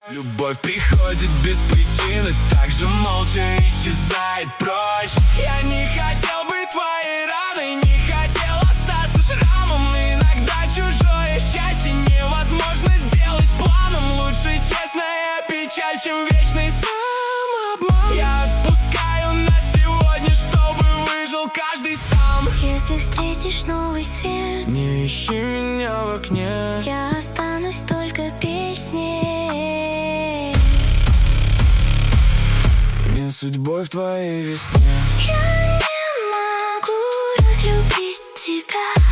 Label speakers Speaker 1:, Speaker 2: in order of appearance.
Speaker 1: Любовь приходит без причины, так же молча исчезает прочь. Я не хотел быть твоей раной, не хотел остаться шрамом. Иногда чужое счастье невозможно сделать планом. Лучше честная печаль, чем вечный самообман. Я отпускаю на сегодня, чтобы выжил каждый сам.
Speaker 2: Если встретишь новый свет,
Speaker 1: не ищи меня в окне.
Speaker 2: я останусь только песней.
Speaker 1: Не судьбой в твоей весне.
Speaker 2: Я не могу разлюбить тебя.